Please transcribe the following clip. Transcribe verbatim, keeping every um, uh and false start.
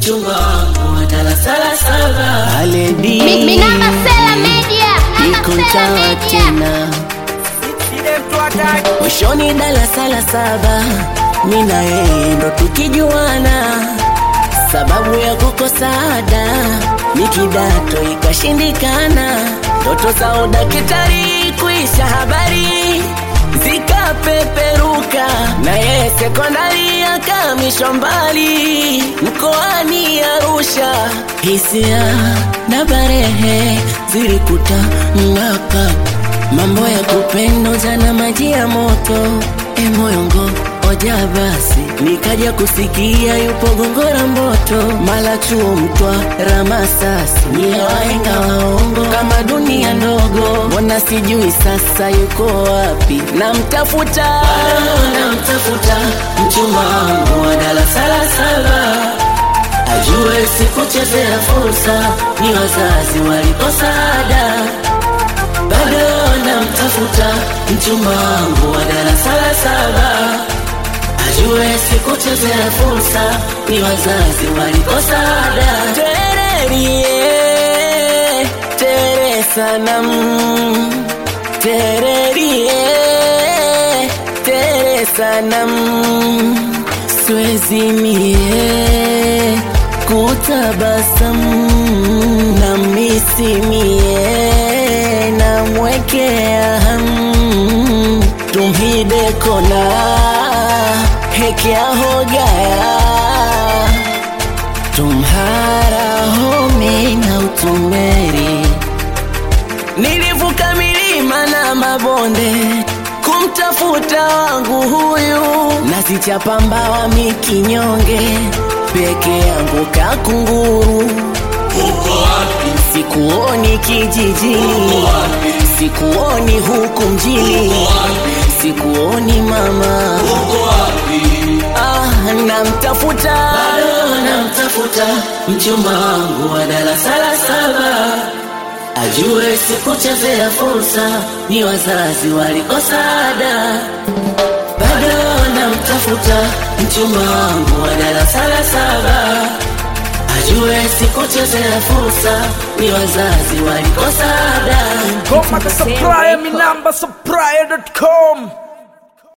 mchumba wangu wa darasa la saba. Aledi Minamba Sela Media, Minamba Sela Media. Mwishoni darasa la saba, mimi na yeye ndo tukijuana. Sababu ya kukosa ada, ni kidato ikashindikana. Ndoto za udaktari kuisha habari zikapeperuka, na yeye sekondari akamishwa mbali mkoani Arusha. Hisia na barehe zilikuta mnaka, mambo ya kupenda jana maji ya moto. E moyongo oja basi, nikaja kusikia yupo Gongora Mboto, mala chuo Mtwa Ramasasi. Ni wahenga waongo kama dunia ndogo, mbona sijui sasa yuko wapi? Namtafuta, namtafuta mchumba wangu wa darasa la saba. Ajue sikuchezea fursa, ni wazazi walikosa ada. Bado namtafuta mchumba wangu wa darasa la saba. Ajue sikuchezea fursa, ni wazazi walikosa ada. Tererie, tere sanam, tererie, tere sanam. Siwezi mie kutabasamu, na misimie na mwekea hamu. Tumhide kona hekea hogaya, tumhara home na utumeri. Nilivuka milima na mabonde kumtafuta wangu huyu, nasichapa mbawa mikinyonge peke yangu kakunguru. Uko wapi? Sikuoni kijijini, sikuoni huku mjini, sikuoni mama. Uko wapi? Ah, namtafuta, bado namtafuta mchumba wangu wa darasa la saba. Ajue sikuchezea fursa, ni wazazi walikosa ada. Bado namtafuta mchumba wangu wa darasa la saba. Ajue sikuchezea fursa, ni wazazi walikosa ada. Goma the supplier, Minamba supplier dot com.